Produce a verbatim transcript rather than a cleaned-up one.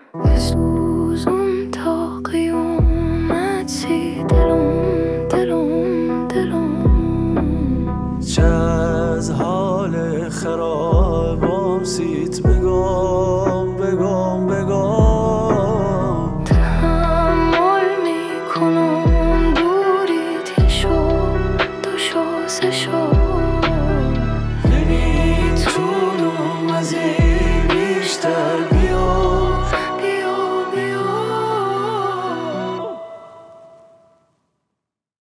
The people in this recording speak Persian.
بسوزون تا قیامتی دلم دلم دلم. چه از حال خراب